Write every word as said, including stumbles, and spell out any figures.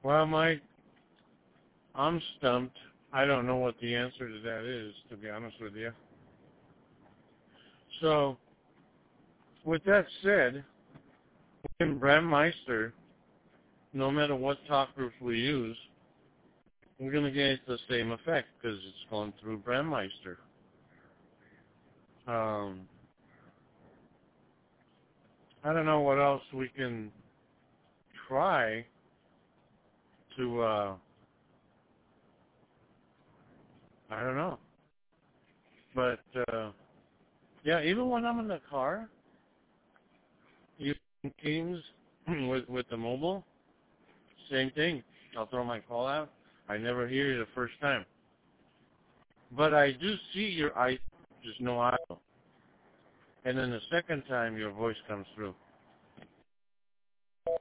Well, Mike, I'm stumped. I don't know what the answer to that is, to be honest with you. So, with that said, in Brandmeister, no matter what talk groups we use, we're going to get the same effect because it's going through Brandmeister. Um, I don't know what else we can try to, uh, I don't know. But, uh, yeah, even when I'm in the car, using Teams with, with the mobile, same thing. I'll throw my call out. I never hear you the first time. But I do see your eyes, just no audio. And then the second time, your voice comes through.